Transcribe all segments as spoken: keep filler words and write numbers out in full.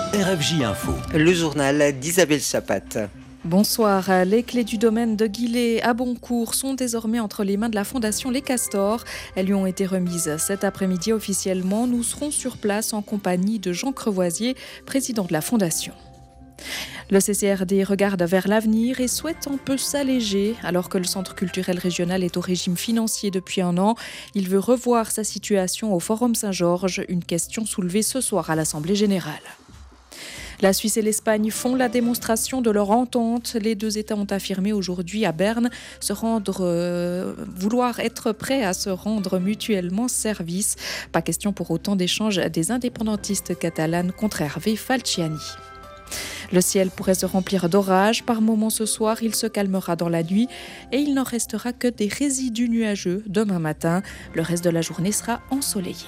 R F J Info. Le journal d'Isabelle Chapat. Bonsoir. Les clés du domaine de Guillet à Boncourt sont désormais entre les mains de la Fondation Les Castors. Elles lui ont été remises cet après-midi officiellement. Nous serons sur place en compagnie de Jean Crevoisier, président de la Fondation. Le C C R D regarde vers l'avenir et souhaite un peu s'alléger. Alors que le centre culturel régional est au régime financier depuis un an, il veut revoir sa situation au Forum Saint-Georges, une question soulevée ce soir à l'Assemblée générale. La Suisse et l'Espagne font la démonstration de leur entente. Les deux États ont affirmé aujourd'hui à Berne se rendre, euh, vouloir être prêts à se rendre mutuellement service. Pas question pour autant d'échange des indépendantistes catalanes contre Hervé Falciani. Le ciel pourrait se remplir d'orages. Par moments ce soir, il se calmera dans la nuit et il n'en restera que des résidus nuageux demain matin. Le reste de la journée sera ensoleillé.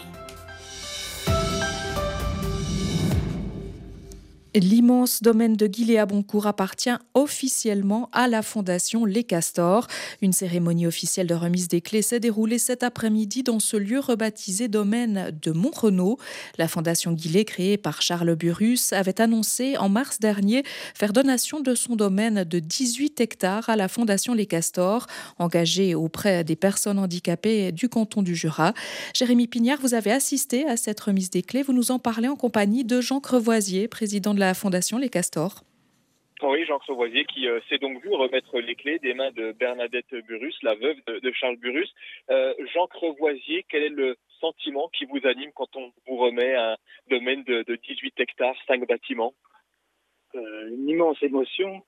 L'immense domaine de Guillet à Boncourt appartient officiellement à la Fondation Les Castors. Une cérémonie officielle de remise des clés s'est déroulée cet après-midi dans ce lieu rebaptisé domaine de Montrenault. La Fondation Guillet, créée par Charles Burrus, avait annoncé en mars dernier faire donation de son domaine de dix-huit hectares à la Fondation Les Castors, engagée auprès des personnes handicapées du canton du Jura. Jérémy Pignard, vous avez assisté à cette remise des clés. Vous nous en parlez en compagnie de Jean Crevoisier, président de la Fondation Les Castors. Oui, Jean Crevoisier qui euh, s'est donc vu remettre les clés des mains de Bernadette Burrus, la veuve de, de Charles Burrus. Euh, Jean Crevoisier, quel est le sentiment qui vous anime quand on vous remet un domaine de, de dix-huit hectares, cinq bâtiments? euh, Une immense émotion,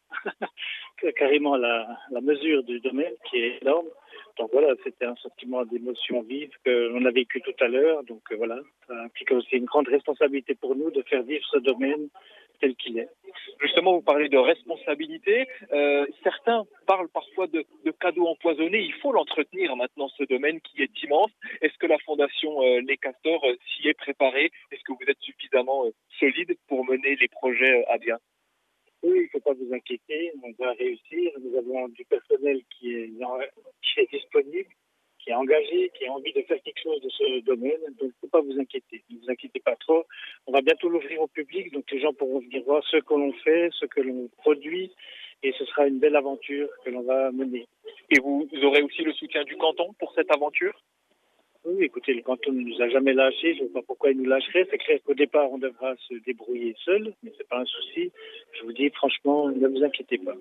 carrément la, la mesure du domaine qui est énorme. Donc voilà, c'était un sentiment d'émotion vive que l'on a vécu tout à l'heure. Donc euh, voilà, ça implique aussi une grande responsabilité pour nous de faire vivre ce domaine tel qu'il est. Justement, vous parlez de responsabilité. Euh, certains parlent parfois de, de cadeaux empoisonnés. Il faut l'entretenir maintenant, ce domaine qui est immense. Est-ce que la Fondation euh, Les Castors euh, s'y est préparée? Est-ce que vous êtes suffisamment euh, solide pour mener les projets euh, à bien? Oui, il ne faut pas vous inquiéter, on va réussir. Nous avons du personnel qui est, qui est disponible, qui est engagé, qui a envie de faire quelque chose de ce domaine. Donc, il ne faut pas vous inquiéter. Ne vous inquiétez pas trop. On va bientôt l'ouvrir au public, donc les gens pourront venir voir ce que l'on fait, ce que l'on produit, et ce sera une belle aventure que l'on va mener. Et vous aurez aussi le soutien du canton pour cette aventure? Oui, écoutez, le canton ne nous a jamais lâchés. Je ne vois pas pourquoi il nous lâcherait. C'est clair qu'au départ, on devra se débrouiller seul, mais c'est pas un souci. Je vous dis, franchement, ne vous inquiétez pas.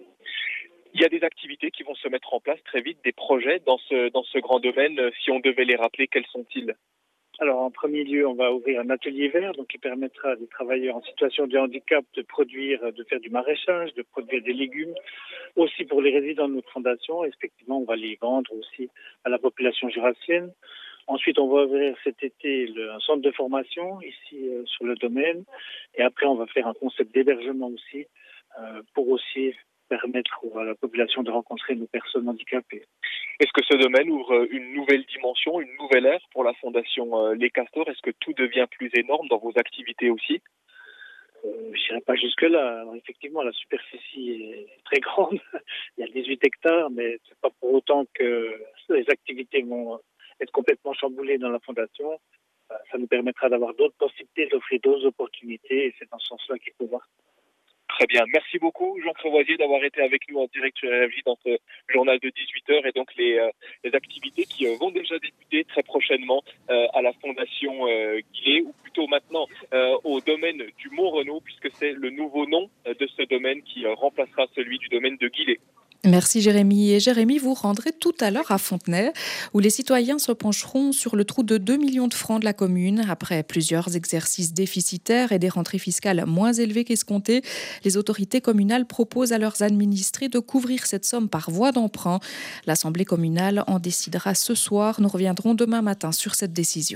Il y a des activités qui vont se mettre en place très vite, des projets dans ce, dans ce grand domaine. Si on devait les rappeler, quels sont-ils? Alors, en premier lieu, on va ouvrir un atelier vert, donc qui permettra à des travailleurs en situation de handicap de produire, de faire du maraîchage, de produire des légumes. Aussi pour les résidents de notre fondation, effectivement, on va les vendre aussi à la population jurassienne. Ensuite, on va ouvrir cet été le, un centre de formation ici euh, sur le domaine. Et après, on va faire un concept d'hébergement aussi euh, pour aussi permettre à la population de rencontrer nos personnes handicapées. Est-ce que ce domaine ouvre une nouvelle dimension, une nouvelle ère pour la Fondation euh, Les Castors? Est-ce que tout devient plus énorme dans vos activités aussi? Euh, je n'irai pas jusque-là. Alors, effectivement, la superficie est très grande. Il y a dix-huit hectares, mais c'est pas pour autant que les activités vont être complètement chamboulées dans la Fondation. Ça nous permettra d'avoir d'autres possibilités, d'offrir d'autres opportunités, et c'est dans ce sens-là qu'il faut voir. Très bien. Merci beaucoup, Jean Crevoisier, d'avoir été avec nous en direct sur R F J dans ce journal de dix-huit heures et donc les, euh, les activités qui euh, vont déjà débuter très prochainement euh, à la Fondation euh, Guillet, ou plutôt maintenant euh, au domaine du Montrenault, puisque c'est le nouveau nom euh, de ce domaine qui euh, remplacera celui du domaine de Guillet. Merci Jérémy. Et Jérémy, vous rendrez tout à l'heure à Fontenay, où les citoyens se pencheront sur le trou de deux millions de francs de la commune. Après plusieurs exercices déficitaires et des rentrées fiscales moins élevées qu'escomptées, les autorités communales proposent à leurs administrés de couvrir cette somme par voie d'emprunt. L'Assemblée communale en décidera ce soir. Nous reviendrons demain matin sur cette décision.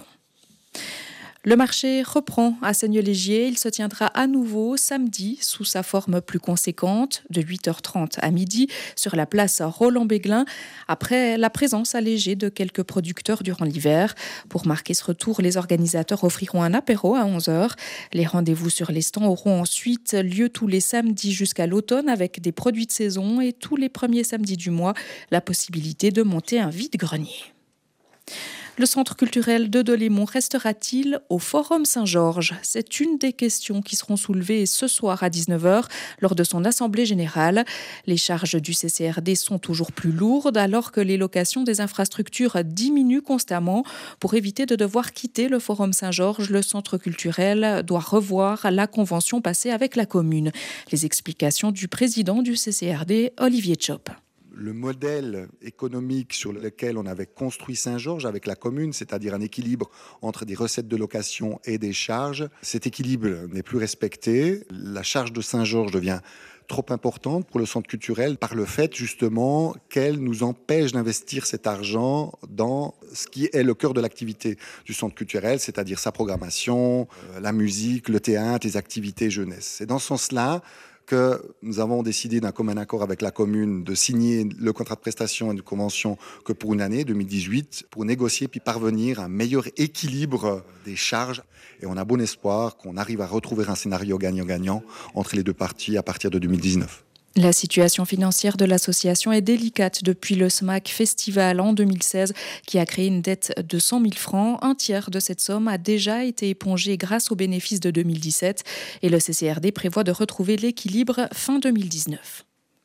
Le marché reprend à Seignelay-Gier. Il se tiendra à nouveau samedi sous sa forme plus conséquente de huit heures trente à midi sur la place Roland-Béglin après la présence allégée de quelques producteurs durant l'hiver. Pour marquer ce retour, les organisateurs offriront un apéro à onze heures. Les rendez-vous sur les stands auront ensuite lieu tous les samedis jusqu'à l'automne avec des produits de saison et tous les premiers samedis du mois, la possibilité de monter un vide-grenier. Le centre culturel de Delémont restera-t-il au Forum Saint-Georges ? C'est une des questions qui seront soulevées ce soir à dix-neuf heures lors de son assemblée générale. Les charges du C C R D sont toujours plus lourdes alors que les locations des infrastructures diminuent constamment. Pour éviter de devoir quitter le Forum Saint-Georges, le centre culturel doit revoir la convention passée avec la commune. Les explications du président du C C R D, Olivier Tchop. Le modèle économique sur lequel on avait construit Saint-Georges avec la commune, c'est-à-dire un équilibre entre des recettes de location et des charges, cet équilibre n'est plus respecté. La charge de Saint-Georges devient trop importante pour le centre culturel par le fait justement qu'elle nous empêche d'investir cet argent dans ce qui est le cœur de l'activité du centre culturel, c'est-à-dire sa programmation, la musique, le théâtre, les activités jeunesse. C'est dans ce sens-là que nous avons décidé d'un commun accord avec la commune de signer le contrat de prestation et de convention que pour une année, deux mille dix-huit, pour négocier puis parvenir à un meilleur équilibre des charges. Et on a bon espoir qu'on arrive à retrouver un scénario gagnant-gagnant entre les deux parties à partir de deux mille dix-neuf. La situation financière de l'association est délicate depuis le S M A C Festival en deux mille seize qui a créé une dette de cent mille francs. Un tiers de cette somme a déjà été épongé grâce aux bénéfices de deux mille dix-sept et le C C R D prévoit de retrouver l'équilibre fin deux mille dix-neuf.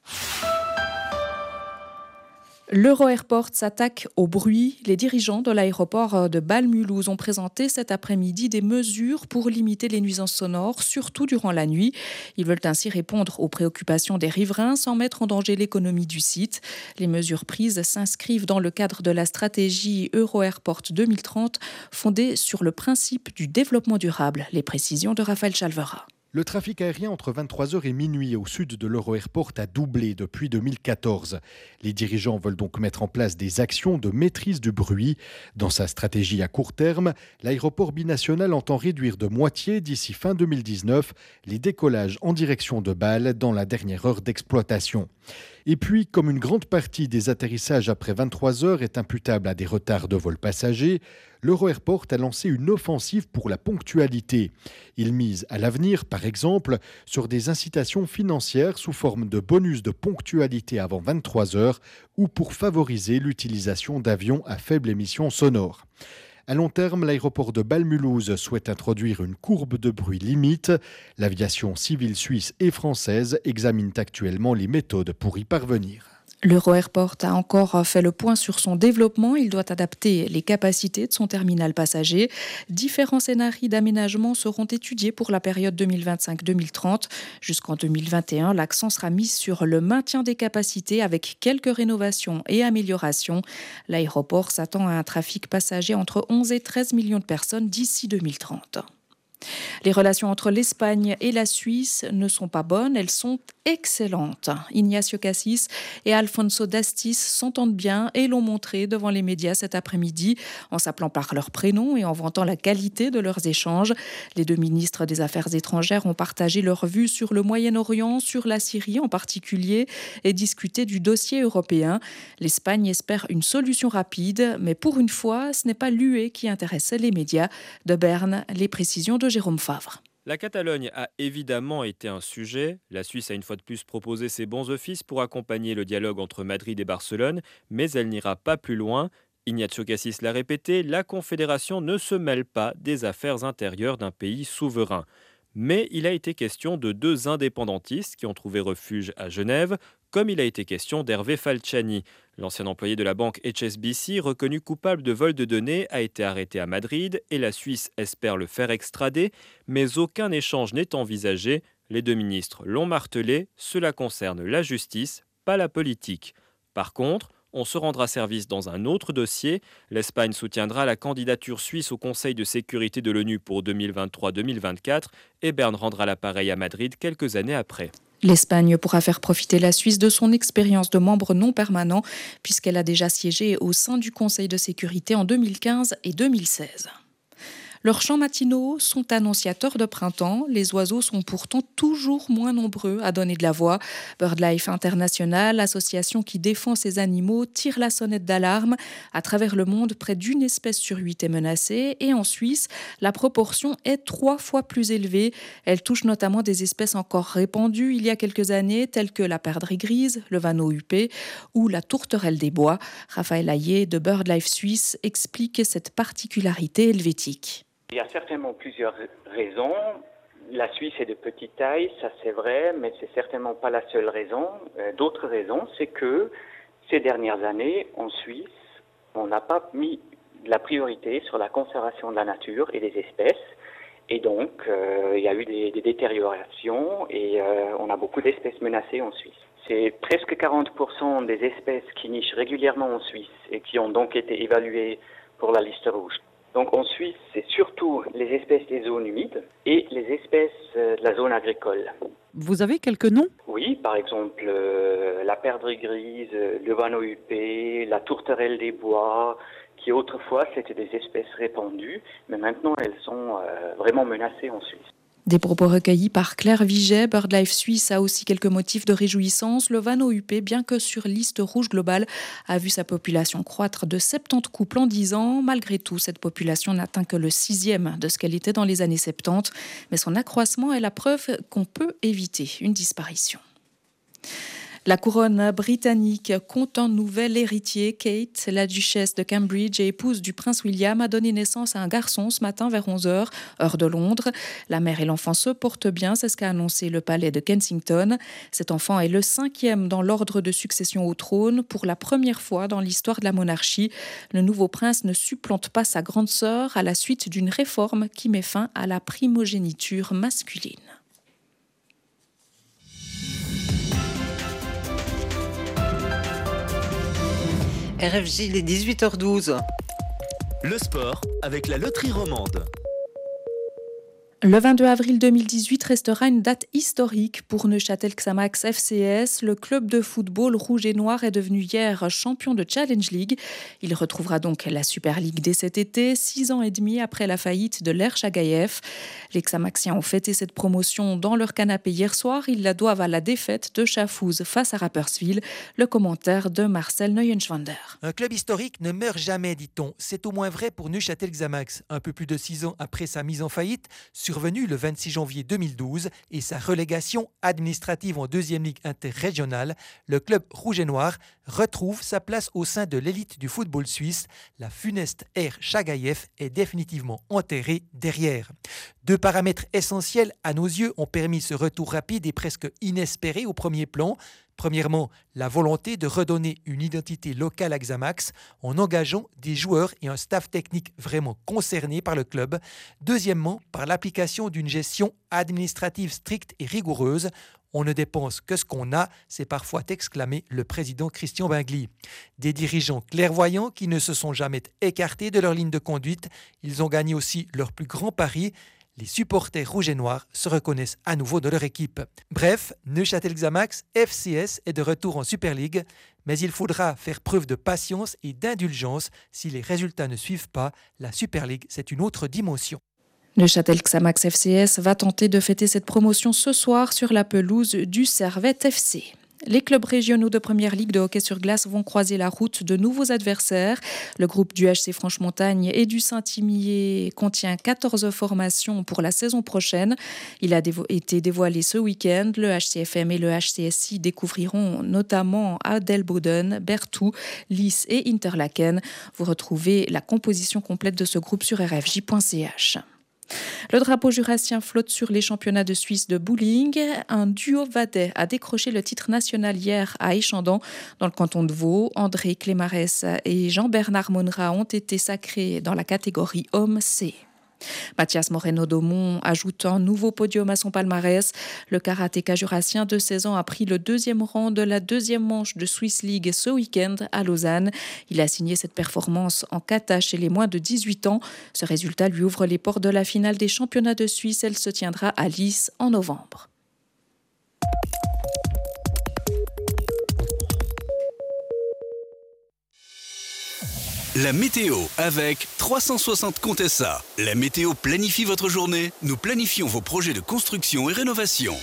L'Euro-Airport s'attaque au bruit. Les dirigeants de l'aéroport de Bâle-Mulhouse ont présenté cet après-midi des mesures pour limiter les nuisances sonores, surtout durant la nuit. Ils veulent ainsi répondre aux préoccupations des riverains sans mettre en danger l'économie du site. Les mesures prises s'inscrivent dans le cadre de la stratégie Euro-Airport deux mille trente, fondée sur le principe du développement durable. Les précisions de Raphaël Chalvera. Le trafic aérien entre vingt-trois heures et minuit au sud de l'Euro-Airport a doublé depuis deux mille quatorze. Les dirigeants veulent donc mettre en place des actions de maîtrise du bruit. Dans sa stratégie à court terme, l'aéroport binational entend réduire de moitié d'ici fin deux mille dix-neuf les décollages en direction de Bâle dans la dernière heure d'exploitation. Et puis, comme une grande partie des atterrissages après vingt-trois heures est imputable à des retards de vol passagers, l'Euro-Airport a lancé une offensive pour la ponctualité. Il mise à l'avenir, par exemple, sur des incitations financières sous forme de bonus de ponctualité avant vingt-trois heures ou pour favoriser l'utilisation d'avions à faible émission sonore. À long terme, l'aéroport de Bâle-Mulhouse souhaite introduire une courbe de bruit limite. L'aviation civile suisse et française examine actuellement les méthodes pour y parvenir. L'Euro-Airport a encore fait le point sur son développement. Il doit adapter les capacités de son terminal passager. Différents scénarios d'aménagement seront étudiés pour la période deux mille vingt-cinq deux mille trente. Jusqu'en deux mille vingt et un, l'accent sera mis sur le maintien des capacités avec quelques rénovations et améliorations. L'aéroport s'attend à un trafic passager entre onze et treize millions de personnes d'ici deux mille trente. Les relations entre l'Espagne et la Suisse ne sont pas bonnes, elles sont excellentes. Ignacio Cassis et Alfonso Dastis s'entendent bien et l'ont montré devant les médias cet après-midi en s'appelant par leur prénom et en vantant la qualité de leurs échanges. Les deux ministres des Affaires étrangères ont partagé leurs vues sur le Moyen-Orient, sur la Syrie en particulier et discuté du dossier européen. L'Espagne espère une solution rapide, mais pour une fois, ce n'est pas l'U E qui intéresse les médias. De Berne, les précisions de Jérôme Favre. La Catalogne a évidemment été un sujet. La Suisse a une fois de plus proposé ses bons offices pour accompagner le dialogue entre Madrid et Barcelone, mais elle n'ira pas plus loin. Ignacio Cassis l'a répété, la Confédération ne se mêle pas des affaires intérieures d'un pays souverain. Mais il a été question de deux indépendantistes qui ont trouvé refuge à Genève, comme il a été question d'Hervé Falciani. L'ancien employé de la banque H S B C, reconnu coupable de vol de données, a été arrêté à Madrid et la Suisse espère le faire extrader, mais aucun échange n'est envisagé. Les deux ministres l'ont martelé, cela concerne la justice, pas la politique. Par contre, on se rendra service dans un autre dossier. L'Espagne soutiendra la candidature suisse au Conseil de sécurité de l'ONU pour deux mille vingt-trois deux mille vingt-quatre et Berne rendra l'appareil à Madrid quelques années après. L'Espagne pourra faire profiter la Suisse de son expérience de membre non permanent puisqu'elle a déjà siégé au sein du Conseil de sécurité en deux mille quinze et deux mille seize. Leurs chants matinaux sont annonciateurs de printemps. Les oiseaux sont pourtant toujours moins nombreux à donner de la voix. BirdLife International, l'association qui défend ces animaux, tire la sonnette d'alarme. À travers le monde, près d'une espèce sur huit est menacée. Et en Suisse, la proportion est trois fois plus élevée. Elle touche notamment des espèces encore répandues il y a quelques années, telles que la perdrix grise, le vanneau huppé ou la tourterelle des bois. Raphaël Hayé de BirdLife Suisse explique cette particularité helvétique. Il y a certainement plusieurs raisons. La Suisse est de petite taille, ça c'est vrai, mais c'est certainement pas la seule raison. Euh, d'autres raisons, c'est que ces dernières années, en Suisse, on n'a pas mis la priorité sur la conservation de la nature et des espèces. Et donc, euh, il y a eu des, des détériorations et euh, on a beaucoup d'espèces menacées en Suisse. C'est presque quarante pour cent des espèces qui nichent régulièrement en Suisse et qui ont donc été évaluées pour la liste rouge. Donc en Suisse, c'est surtout les espèces des zones humides et les espèces de la zone agricole. Vous avez quelques noms ? Oui, par exemple euh, la perdrix grise, le vanneau huppé, la tourterelle des bois, qui autrefois c'était des espèces répandues, mais maintenant elles sont euh, vraiment menacées en Suisse. Des propos recueillis par Claire Viget. BirdLife Suisse a aussi quelques motifs de réjouissance. Le vanneau huppé, bien que sur liste rouge globale, a vu sa population croître de soixante-dix couples en dix ans. Malgré tout, cette population n'atteint que le sixième de ce qu'elle était dans les années soixante-dix. Mais son accroissement est la preuve qu'on peut éviter une disparition. La couronne britannique compte un nouvel héritier. Kate, la duchesse de Cambridge et épouse du prince William, a donné naissance à un garçon ce matin vers onze heures, heure de Londres. La mère et l'enfant se portent bien, c'est ce qu'a annoncé le palais de Kensington. Cet enfant est le cinquième dans l'ordre de succession au trône. Pour la première fois dans l'histoire de la monarchie, le nouveau prince ne supplante pas sa grande sœur à la suite d'une réforme qui met fin à la primogéniture masculine. R F J, il est dix-huit heures douze. Le sport avec la loterie romande. Le vingt-deux avril deux mille dix-huit restera une date historique pour Neuchâtel Xamax F C S. Le club de football rouge et noir est devenu hier champion de Challenge League. Il retrouvera donc la Super League dès cet été, six ans et demi après la faillite de l'Air Chagaïef. Les Xamaxiens ont fêté cette promotion dans leur canapé hier soir. Ils la doivent à la défaite de Schaffhouse face à Rapperswil. Le commentaire de Marcel Neuenschwander. Un club historique ne meurt jamais, dit-on. C'est au moins vrai pour Neuchâtel Xamax. Un peu plus de six ans après sa mise en faillite, survenu le vingt-six janvier deux mille douze et sa relégation administrative en deuxième ligue interrégionale, le club rouge et noir retrouve sa place au sein de l'élite du football suisse. La funeste Air Chagaïef est définitivement enterrée derrière. Deux paramètres essentiels à nos yeux ont permis ce retour rapide et presque inespéré au premier plan. Premièrement, la volonté de redonner une identité locale à Xamax en engageant des joueurs et un staff technique vraiment concernés par le club. Deuxièmement, par l'application d'une gestion administrative stricte et rigoureuse. On ne dépense que ce qu'on a, c'est parfois exclamé le président Christian Bingli. Des dirigeants clairvoyants qui ne se sont jamais écartés de leur ligne de conduite. Ils ont gagné aussi leur plus grand pari. Les supporters rouges et noirs se reconnaissent à nouveau dans leur équipe. Bref, Neuchâtel Xamax F C S est de retour en Super League, mais il faudra faire preuve de patience et d'indulgence si les résultats ne suivent pas. La Super League, c'est une autre dimension. Neuchâtel Xamax F C S va tenter de fêter cette promotion ce soir sur la pelouse du Servette F C. Les clubs régionaux de première ligue de hockey sur glace vont croiser la route de nouveaux adversaires. Le groupe du H C Franche-Montagne et du Saint-Imier contient quatorze formations pour la saison prochaine. Il a dévo- été dévoilé ce week-end. Le H C F M et le H C S I découvriront notamment Adelboden, Berthoud, Lys et Interlaken. Vous retrouvez la composition complète de ce groupe sur r f j point c h. Le drapeau jurassien flotte sur les championnats de Suisse de bowling. Un duo vadais a décroché le titre national hier à Échandon, dans le canton de Vaud. André Clémarès et Jean-Bernard Monra ont été sacrés dans la catégorie Homme C. Mathias Moreno-Daumont ajoute un nouveau podium à son palmarès. Le karatéka jurassien de seize ans a pris le deuxième rang de la deuxième manche de Swiss League ce week-end à Lausanne. Il a signé cette performance en kata chez les moins de dix-huit ans. Ce résultat lui ouvre les portes de la finale des championnats de Suisse. Elle se tiendra à Lys en novembre. La météo avec trois cent soixante Contessa. La météo planifie votre journée. Nous planifions vos projets de construction et rénovation.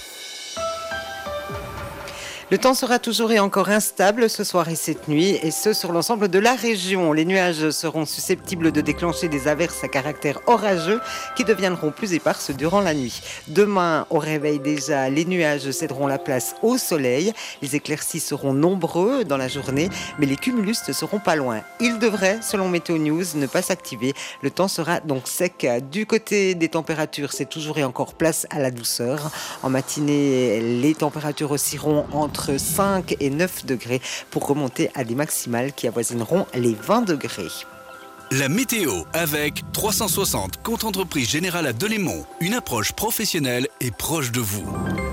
Le temps sera toujours et encore instable ce soir et cette nuit, et ce sur l'ensemble de la région. Les nuages seront susceptibles de déclencher des averses à caractère orageux qui deviendront plus éparses durant la nuit. Demain, au réveil déjà, les nuages céderont la place au soleil. Les éclaircies seront nombreux dans la journée, mais les cumulus ne seront pas loin. Ils devraient, selon Météo News, ne pas s'activer. Le temps sera donc sec. Du côté des températures, c'est toujours et encore place à la douceur. En matinée, les températures oscilleront entre cinq et neuf degrés pour remonter à des maximales qui avoisineront les vingt degrés. La météo avec trois cent soixante Compte Entreprise Générale à Delémont. Une approche professionnelle et proche de vous.